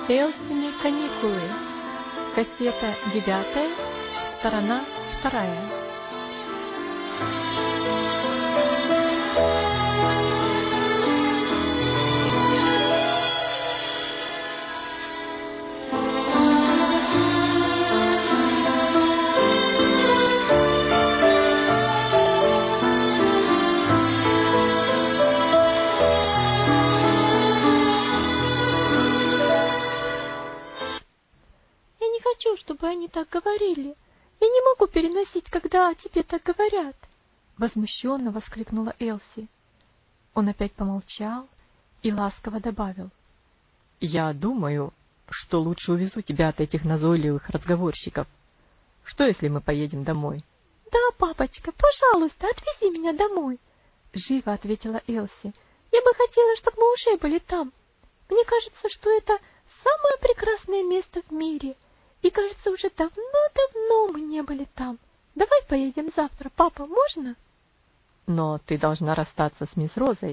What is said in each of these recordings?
Элсины каникулы. Кассета 9, сторона 2. Чтобы они так говорили. Я не могу переносить, когда о тебе так говорят. Возмущенно воскликнула Элси. Он опять помолчал и ласково добавил. Я думаю, что лучше увезу тебя от этих назойливых разговорщиков. Что, если мы поедем домой? Да, папочка, пожалуйста, отвези меня домой. Живо ответила Элси. Я бы хотела, чтобы мы уже были там. Мне кажется, что это самое прекрасное место в мире. И, кажется, уже давно-давно мы не были там. Давай поедем завтра, папа, можно? Но ты должна расстаться с мисс Розой.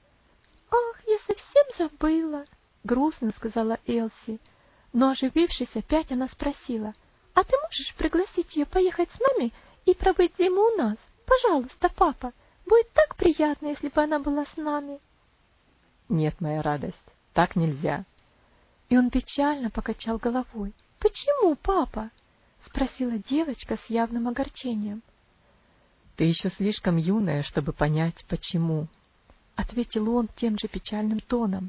Ах, я совсем забыла, грустно сказала Элси. Но, оживившись опять, она спросила. А ты можешь пригласить ее поехать с нами и пробыть зиму у нас? Пожалуйста, папа, будет так приятно, если бы она была с нами. Нет, моя радость, так нельзя. И он печально покачал головой. «Почему, папа?» — спросила девочка с явным огорчением. «Ты еще слишком юная, чтобы понять, почему», — ответил он тем же печальным тоном.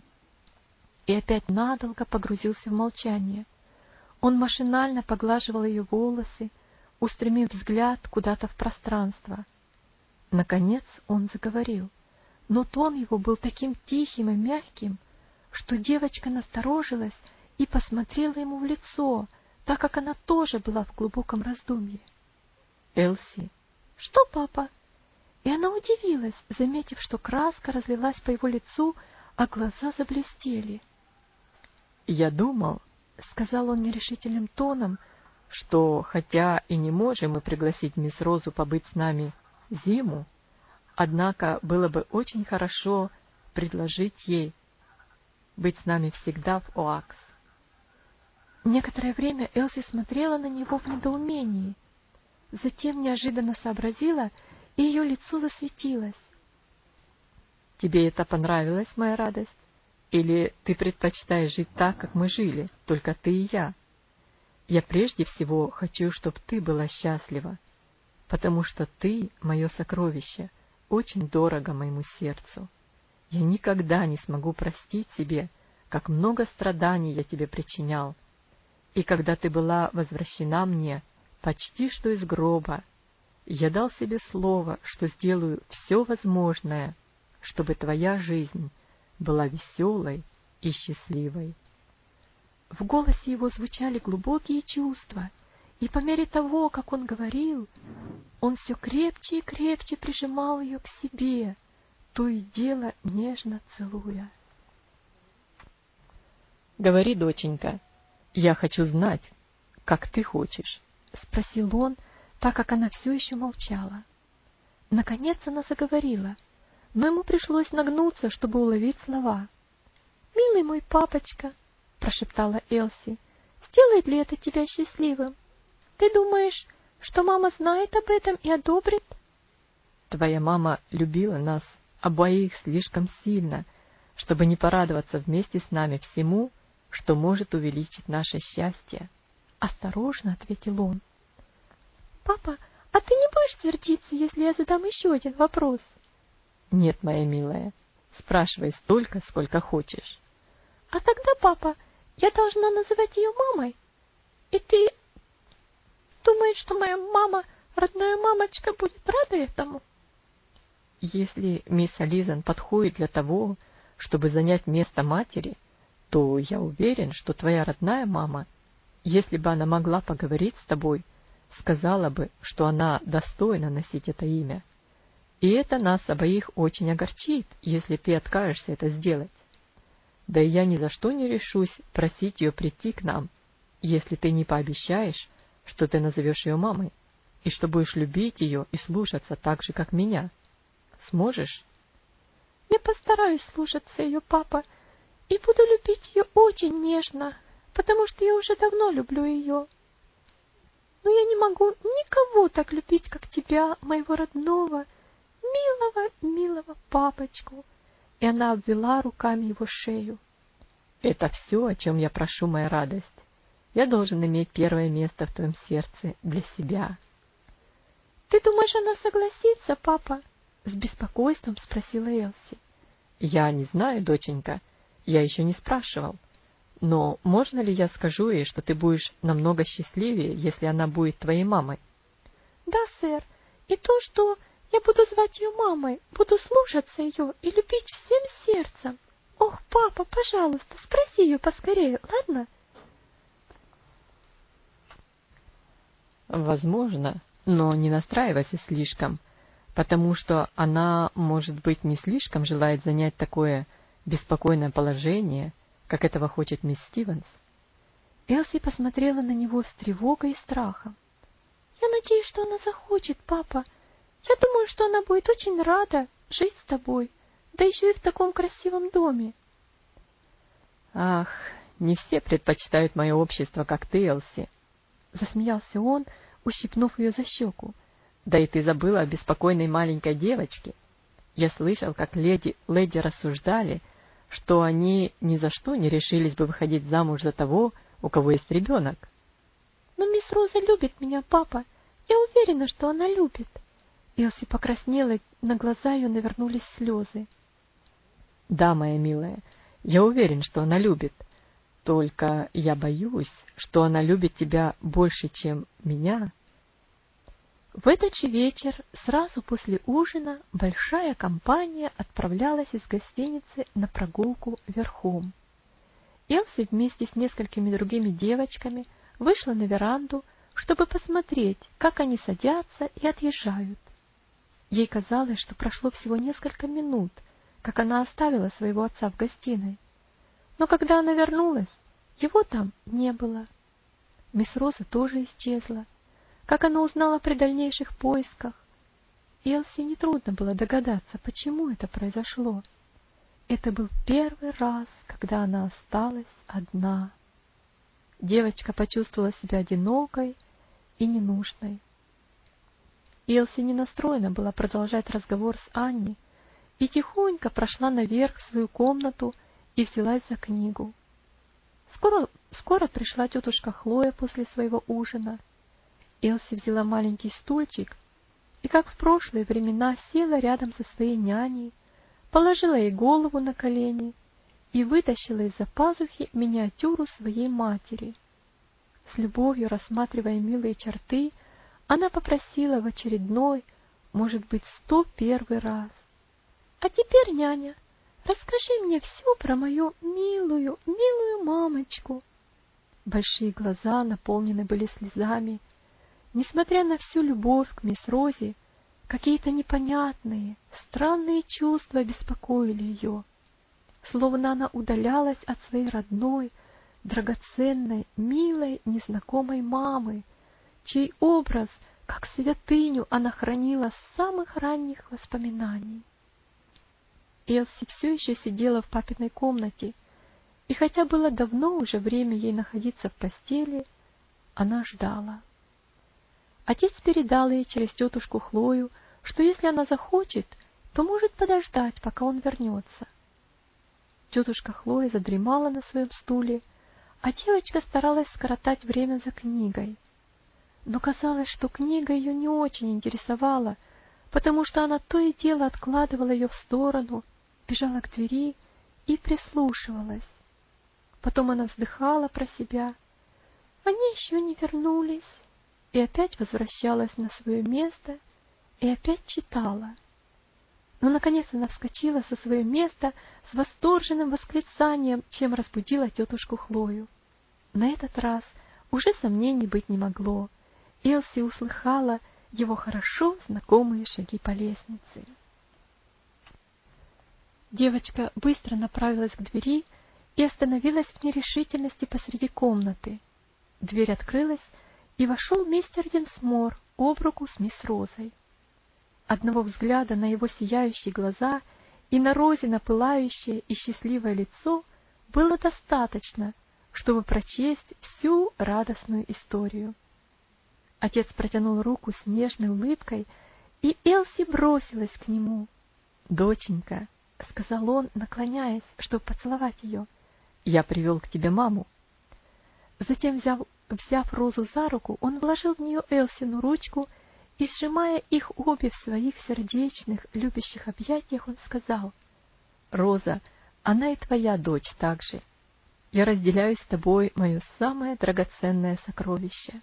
И опять надолго погрузился в молчание. Он машинально поглаживал ее волосы, устремив взгляд куда-то в пространство. Наконец он заговорил, но тон его был таким тихим и мягким, что девочка насторожилась и посмотрела ему в лицо, так как она тоже была в глубоком раздумье. «Элси!» «Что, папа?» И она удивилась, заметив, что краска разлилась по его лицу, а глаза заблестели. «Я думал, — сказал он нерешительным тоном, — что, хотя и не можем мы пригласить мисс Розу побыть с нами зиму, однако было бы очень хорошо предложить ей быть с нами всегда в Оакс». Некоторое время Элси смотрела на него в недоумении. Затем неожиданно сообразила, и ее лицо засветилось. «Тебе это понравилось, моя радость? Или ты предпочитаешь жить так, как мы жили, только ты и я? Я прежде всего хочу, чтобы ты была счастлива, потому что ты, мое сокровище, очень дорого моему сердцу. Я никогда не смогу простить себе, как много страданий я тебе причинял. И когда ты была возвращена мне почти что из гроба, я дал себе слово, что сделаю все возможное, чтобы твоя жизнь была веселой и счастливой. В голосе его звучали глубокие чувства, и по мере того, как он говорил, он все крепче и крепче прижимал ее к себе, то и дело нежно целуя. «Говори, доченька, я хочу знать, как ты хочешь», — спросил он, так как она все еще молчала. Наконец она заговорила, но ему пришлось нагнуться, чтобы уловить слова. «Милый мой папочка», — прошептала Элси, — «сделает ли это тебя счастливым? Ты думаешь, что мама знает об этом и одобрит?» «Твоя мама любила нас обоих слишком сильно, чтобы не порадоваться вместе с нами всему, что может увеличить наше счастье», — осторожно ответил он. «Папа, а ты не будешь сердиться, если я задам еще один вопрос?» «Нет, моя милая, спрашивай столько, сколько хочешь». «А тогда, папа, я должна называть ее мамой? И ты думаешь, что моя мама, родная мамочка, будет рада этому?» «Если мисс Ализан подходит для того, чтобы занять место матери, то я уверен, что твоя родная мама, если бы она могла поговорить с тобой, сказала бы, что она достойна носить это имя. И это нас обоих очень огорчит, если ты откажешься это сделать. Да и я ни за что не решусь просить ее прийти к нам, если ты не пообещаешь, что ты назовешь ее мамой, и что будешь любить ее и слушаться так же, как меня. Сможешь?» «Я постараюсь слушаться ее, папа, и буду любить ее очень нежно», потому что я уже давно люблю ее. Но я не могу никого так любить, как тебя, моего родного, милого, милого папочку. И она обвела руками его шею. Это все, о чем я прошу, моя радость. Я должен иметь первое место в твоем сердце для себя. Ты думаешь, она согласится, папа? С беспокойством спросила Элси. Я не знаю, доченька, я еще не спрашивал. Но можно ли я скажу ей, что ты будешь намного счастливее, если она будет твоей мамой? Да, сэр. И то, что я буду звать ее мамой, буду слушаться ее и любить всем сердцем. Ох, папа, пожалуйста, спроси ее поскорее, ладно? Возможно, но не настраивайся слишком, потому что она, может быть, не слишком желает занять такое беспокойное положение, как этого хочет мисс Стивенс. Элси посмотрела на него с тревогой и страхом. Я надеюсь, что она захочет, папа. Я думаю, что она будет очень рада жить с тобой, да еще и в таком красивом доме. Ах, не все предпочитают мое общество, как ты, Элси. Засмеялся он, ущипнув ее за щеку. Да и ты забыла о беспокойной маленькой девочке. Я слышал, как леди рассуждали, что они ни за что не решились бы выходить замуж за того, у кого есть ребенок. Но мисс Роза любит меня, папа. Я уверена, что она любит. Элси покраснела, на глаза ее навернулись слезы. Да, моя милая, я уверен, что она любит. Только я боюсь, что она любит тебя больше, чем меня. В этот же вечер, сразу после ужина, большая компания отправлялась из гостиницы на прогулку верхом. Элси вместе с несколькими другими девочками вышла на веранду, чтобы посмотреть, как они садятся и отъезжают. Ей казалось, что прошло всего несколько минут, как она оставила своего отца в гостиной. Но когда она вернулась, его там не было. Мисс Роза тоже исчезла. Как она узнала при дальнейших поисках? Элси нетрудно было догадаться, почему это произошло. Это был первый раз, когда она осталась одна. Девочка почувствовала себя одинокой и ненужной. Элси не настроена была продолжать разговор с Анни и тихонько прошла наверх в свою комнату и взялась за книгу. Скоро пришла тетушка Хлоя после своего ужина. Элси взяла маленький стульчик и, как в прошлые времена, села рядом со своей няней, положила ей голову на колени и вытащила из-за пазухи миниатюру своей матери. С любовью рассматривая милые черты, она попросила в очередной, может быть, 101 раз: «А теперь, няня, расскажи мне все про мою милую, милую мамочку». Большие глаза наполнены были слезами. Несмотря на всю любовь к мисс Розе, какие-то непонятные, странные чувства беспокоили ее, словно она удалялась от своей родной, драгоценной, милой, незнакомой мамы, чей образ, как святыню, она хранила с самых ранних воспоминаний. Элси все еще сидела в папиной комнате, и хотя было давно уже время ей находиться в постели, она ждала. Отец передал ей через тетушку Хлою, что если она захочет, то может подождать, пока он вернется. Тетушка Хлоя задремала на своем стуле, а девочка старалась скоротать время за книгой. Но казалось, что книга ее не очень интересовала, потому что она то и дело откладывала ее в сторону, бежала к двери и прислушивалась. Потом она вздыхала про себя. Они еще не вернулись. И опять возвращалась на свое место и опять читала. Но, наконец, она вскочила со своего места с восторженным восклицанием, чем разбудила тетушку Хлою. На этот раз уже сомнений быть не могло. Элси услыхала его хорошо знакомые шаги по лестнице. Девочка быстро направилась к двери и остановилась в нерешительности посреди комнаты. Дверь открылась, и вошел мистер Динсмор об руку с мисс Розой. Одного взгляда на его сияющие глаза и на Розино пылающее и счастливое лицо было достаточно, чтобы прочесть всю радостную историю. Отец протянул руку с нежной улыбкой, и Элси бросилась к нему. «Доченька», — сказал он, наклоняясь, чтобы поцеловать ее, — «я привел к тебе маму». Затем, взяв Розу за руку, он вложил в нее Элсину ручку, и, сжимая их обе в своих сердечных, любящих объятиях, он сказал: «Роза, она и твоя дочь также. Я разделяю с тобой мое самое драгоценное сокровище».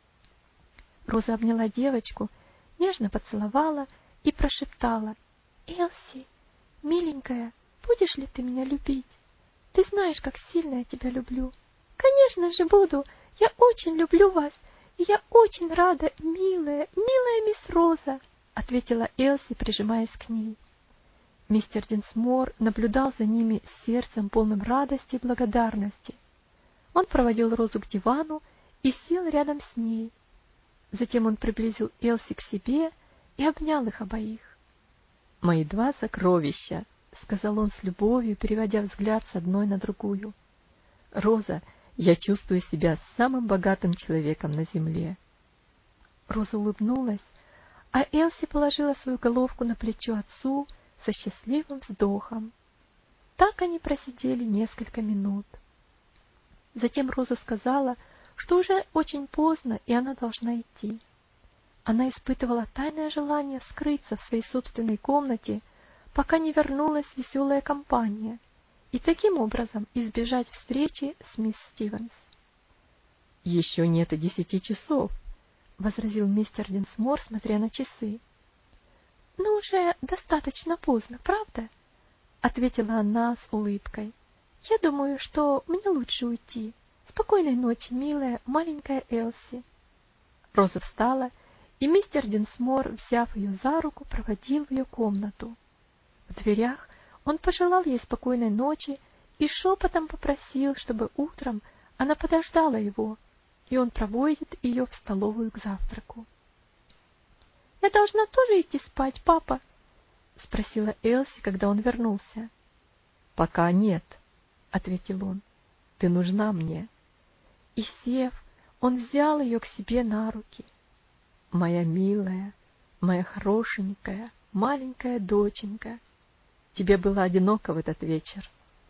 Роза обняла девочку, нежно поцеловала и прошептала: «Элси, миленькая, будешь ли ты меня любить? Ты знаешь, как сильно я тебя люблю». «Конечно же буду! Я очень люблю вас, и я очень рада, милая, милая мисс Роза», — ответила Элси, прижимаясь к ней. Мистер Динсмор наблюдал за ними с сердцем, полным радости и благодарности. Он проводил Розу к дивану и сел рядом с ней. Затем он приблизил Элси к себе и обнял их обоих. «Мои два сокровища», — сказал он с любовью, переводя взгляд с одной на другую. «Роза, я чувствую себя самым богатым человеком на земле». Роза улыбнулась, а Элси положила свою головку на плечо отцу со счастливым вздохом. Так они просидели несколько минут. Затем Роза сказала, что уже очень поздно, и она должна идти. Она испытывала тайное желание скрыться в своей собственной комнате, пока не вернулась веселая компания, и таким образом избежать встречи с мисс Стивенс. «Еще нет и 10 часов», — возразил мистер Динсмор, смотря на часы. «Ну, уже достаточно поздно, правда?» — ответила она с улыбкой. «Я думаю, что мне лучше уйти. Спокойной ночи, милая маленькая Элси». Роза встала, и мистер Динсмор, взяв ее за руку, проводил в ее комнату. В дверях он пожелал ей спокойной ночи и шепотом попросил, чтобы утром она подождала его, и он проводит ее в столовую к завтраку. «Я должна тоже идти спать, папа?» — спросила Элси, когда он вернулся. «Пока нет», — ответил он. «Ты нужна мне». И, сев, он взял ее к себе на руки. «Моя милая, моя хорошенькая, маленькая доченька, тебе было одиноко в этот вечер?»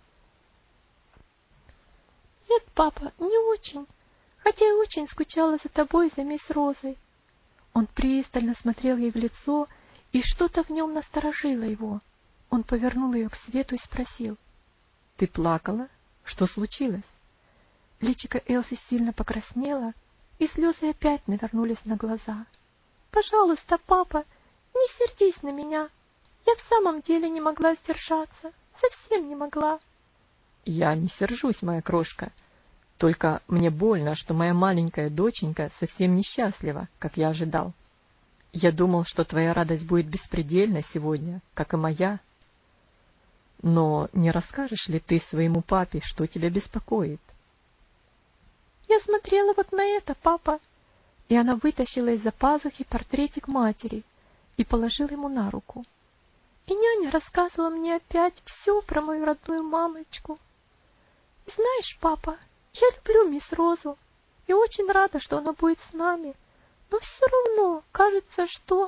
«Нет, папа, не очень, хотя я очень скучала за тобой и за мисс Розой». Он пристально смотрел ей в лицо, и что-то в нем насторожило его. Он повернул ее к свету и спросил: «Ты плакала? Что случилось?» Личико Элси сильно покраснело, и слезы опять навернулись на глаза. «Пожалуйста, папа, не сердись на меня. Я в самом деле не могла сдержаться, совсем не могла». «Я не сержусь, моя крошка. Только мне больно, что моя маленькая доченька совсем несчастлива, как я ожидал. Я думал, что твоя радость будет беспредельна сегодня, как и моя. Но не расскажешь ли ты своему папе, что тебя беспокоит?» «Я смотрела вот на это, папа». И она вытащила из-за пазухи портретик матери и положила ему на руку. И няня рассказывала мне опять все про мою родную мамочку. И знаешь, папа, я люблю мисс Розу и очень рада, что она будет с нами, но все равно кажется, что...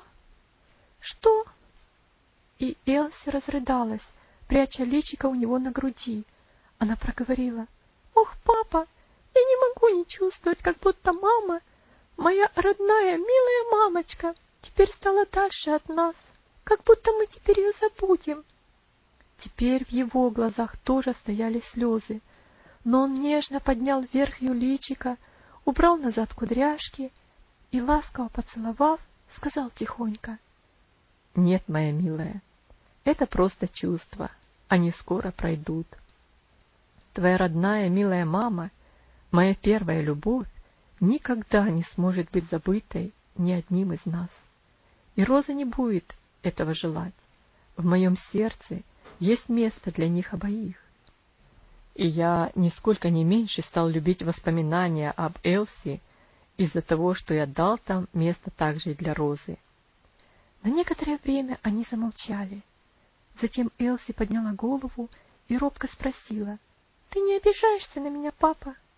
И Элси разрыдалась, пряча личико у него на груди. Она проговорила: «Ох, папа, я не могу не чувствовать, как будто мама, моя родная, милая мамочка, теперь стала дальше от нас, как будто мы теперь ее забудем». Теперь в его глазах тоже стояли слезы, но он нежно поднял вверх ее личико, убрал назад кудряшки и, ласково поцеловав, сказал тихонько: «Нет, моя милая, это просто чувства, они скоро пройдут. Твоя родная, милая мама, моя первая любовь, никогда не сможет быть забытой ни одним из нас. И Роза не будет этого желать. В моем сердце есть место для них обоих. И я нисколько не меньше стал любить воспоминания об Элси из-за того, что я дал там место также и для Розы». На некоторое время они замолчали. Затем Элси подняла голову и робко спросила: «Ты не обижаешься на меня, папа?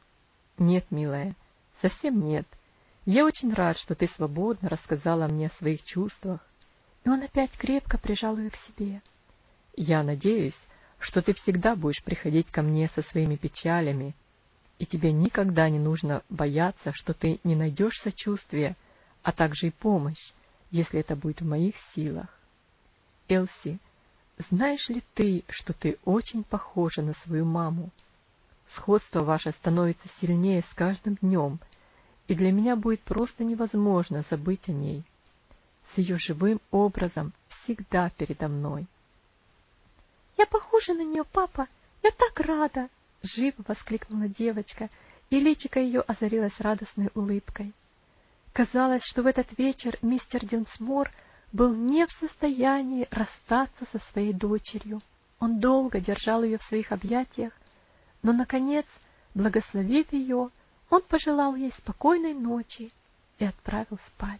Нет, милая, совсем нет. Я очень рад, что ты свободно рассказала мне о своих чувствах. И он опять крепко прижал ее к себе. Я надеюсь, что ты всегда будешь приходить ко мне со своими печалями, и тебе никогда не нужно бояться, что ты не найдешь сочувствия, а также и помощь, если это будет в моих силах. Элси, знаешь ли ты, что ты очень похожа на свою маму? Сходство ваше становится сильнее с каждым днем, и для меня будет просто невозможно забыть о ней. С ее живым образом всегда передо мной. «Я похожа на нее, папа! Я так рада!» — живо воскликнула девочка, и личико ее озарилось радостной улыбкой. Казалось, что в этот вечер мистер Динсмор был не в состоянии расстаться со своей дочерью. Он долго держал ее в своих объятиях, но, наконец, благословив ее, он пожелал ей спокойной ночи и отправил спать.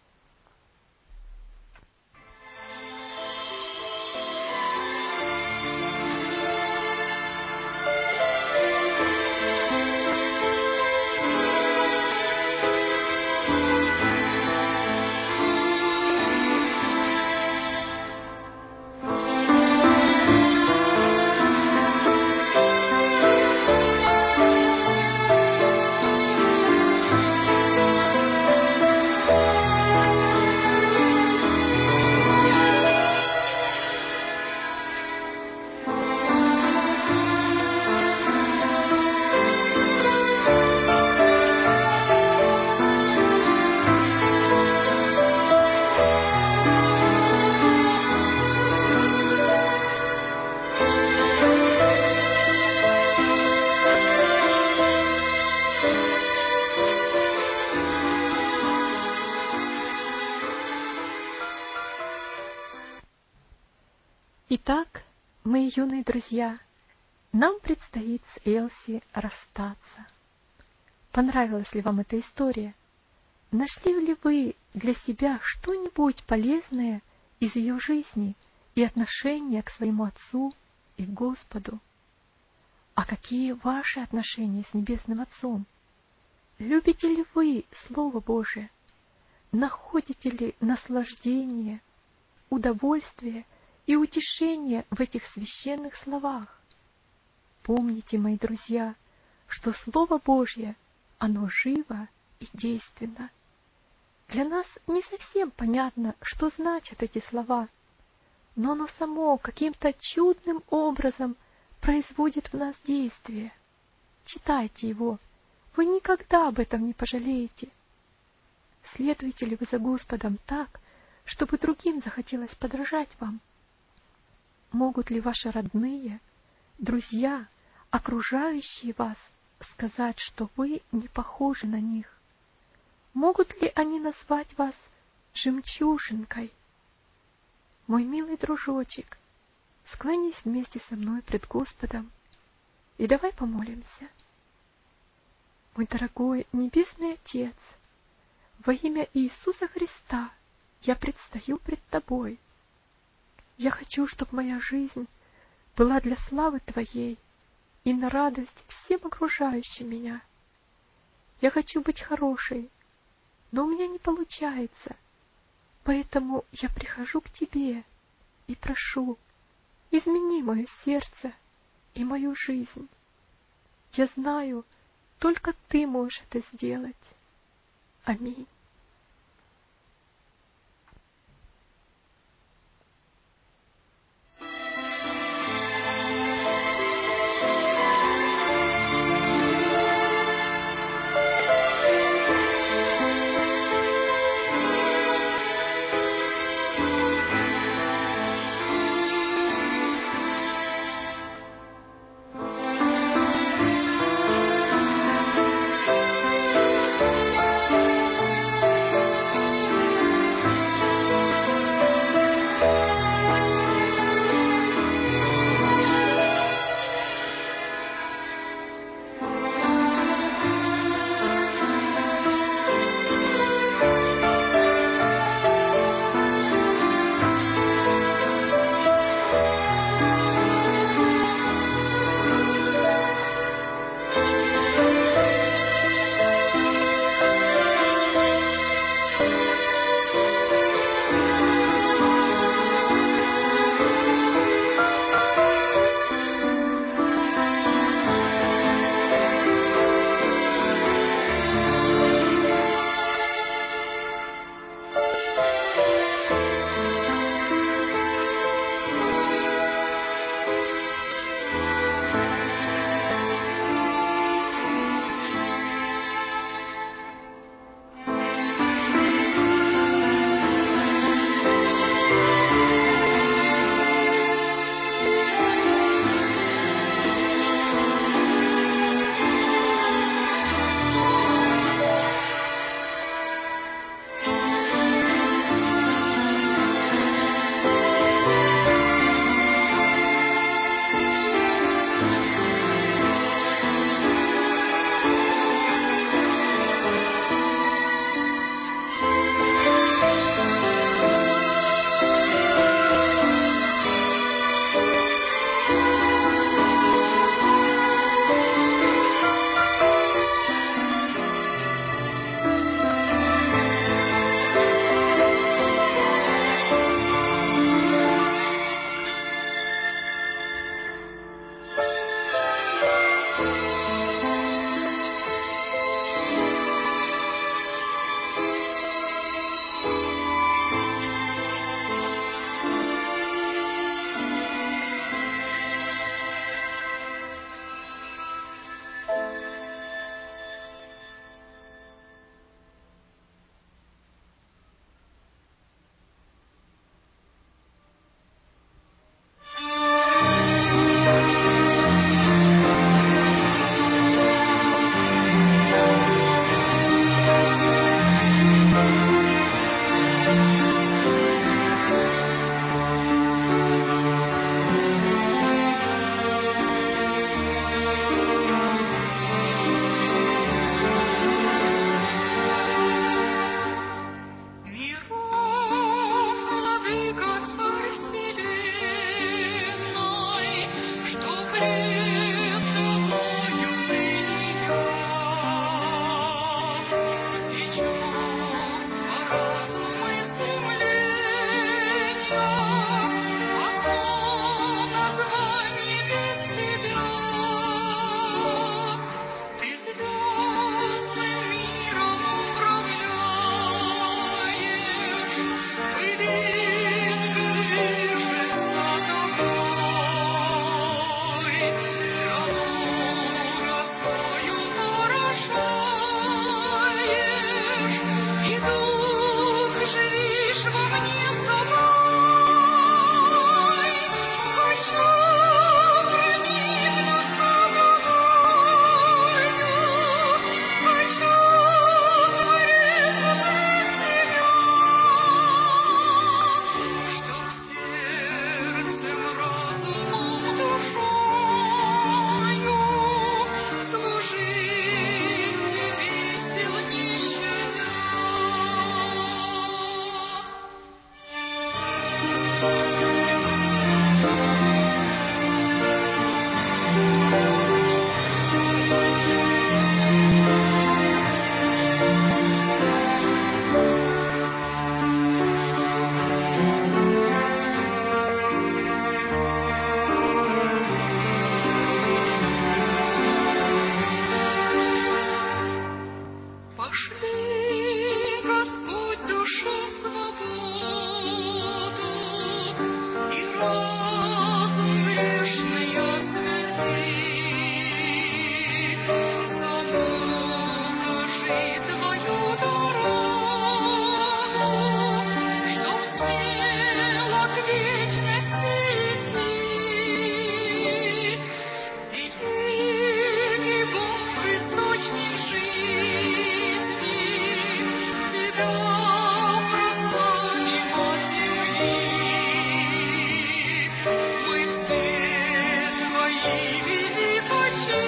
Итак, мои юные друзья, нам предстоит с Элси расстаться. Понравилась ли вам эта история? Нашли ли вы для себя что-нибудь полезное из ее жизни и отношения к своему Отцу и к Господу? А какие ваши отношения с Небесным Отцом? Любите ли вы Слово Божие? Находите ли наслаждение, удовольствие и утешение в этих священных словах? Помните, мои друзья, что Слово Божье, оно живо и действенно. Для нас не совсем понятно, что значат эти слова, но оно само каким-то чудным образом производит в нас действие. Читайте его, вы никогда об этом не пожалеете. Следуете ли вы за Господом так, чтобы другим захотелось подражать вам? Могут ли ваши родные, друзья, окружающие вас, сказать, что вы не похожи на них? Могут ли они назвать вас жемчужинкой? Мой милый дружочек, склонись вместе со мной пред Господом и давай помолимся. Мой дорогой Небесный Отец, во имя Иисуса Христа я предстаю пред Тобой. Я хочу, чтобы моя жизнь была для славы Твоей и на радость всем окружающим меня. Я хочу быть хорошей, но у меня не получается, поэтому я прихожу к Тебе и прошу, измени мое сердце и мою жизнь. Я знаю, только Ты можешь это сделать. Аминь. хочу.